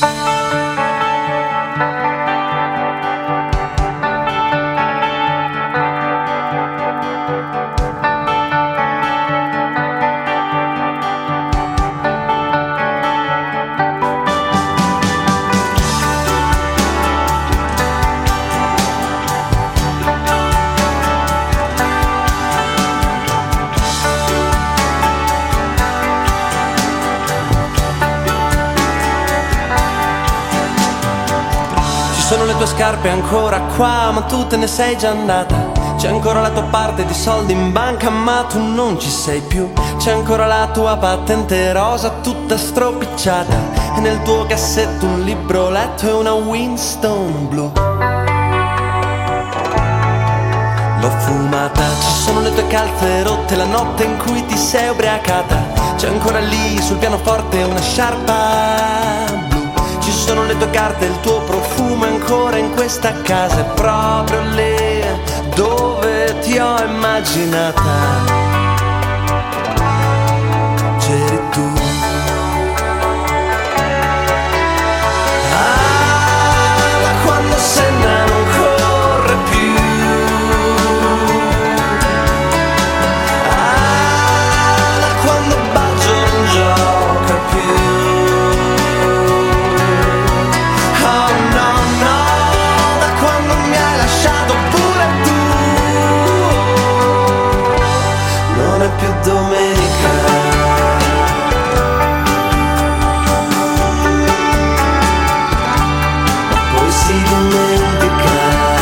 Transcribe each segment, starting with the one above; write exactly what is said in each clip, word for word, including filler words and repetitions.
Sono le tue scarpe ancora qua, ma tu te ne sei già andata. C'è ancora la tua parte di soldi in banca, ma tu non ci sei più. C'è ancora la tua patente rosa tutta stropicciata, e nel tuo cassetto un libro letto e una Winston blu. L'ho fumata, ci sono le tue calze rotte, la notte in cui ti sei ubriacata. C'è ancora lì sul pianoforte una sciarpa blu. Ci sono le tue carte, il tuo profumo è ancora in questa casa, è proprio lì dove ti ho immaginata. C'eri tu. Ah, da quando Senna non corre più. Ah, da quando Baggio non gioca più. Domenica poi si dimentica,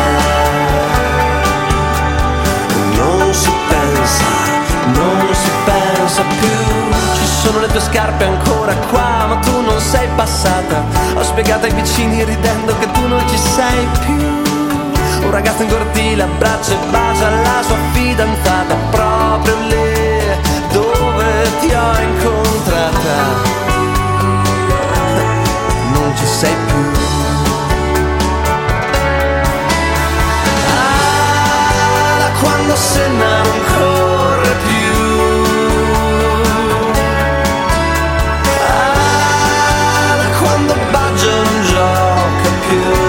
non si pensa, non si pensa più. Ci sono le tue scarpe ancora qua, ma tu non sei passata. Ho spiegato ai vicini ridendo che tu non ci sei più. Un ragazzo in cortile abbraccia e bacia la sua fidanzata, proprio lì dove ti ho incontrata. Non ci sei più. Ah, da quando Senna non corre più. Ah, da quando Baggio non gioca più.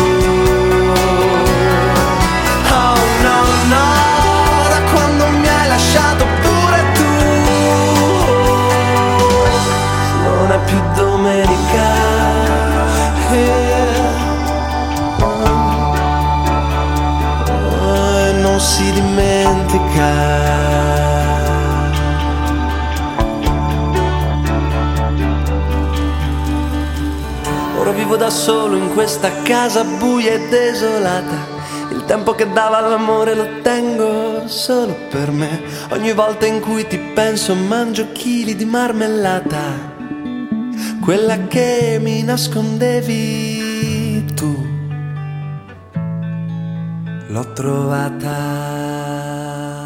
Più domenica, yeah. Oh, e non si dimentica. Ora vivo da solo in questa casa buia e desolata. Il tempo che dava all'amore lo tengo solo per me. Ogni volta in cui ti penso mangio chili di marmellata, quella che mi nascondevi tu, l'ho trovata.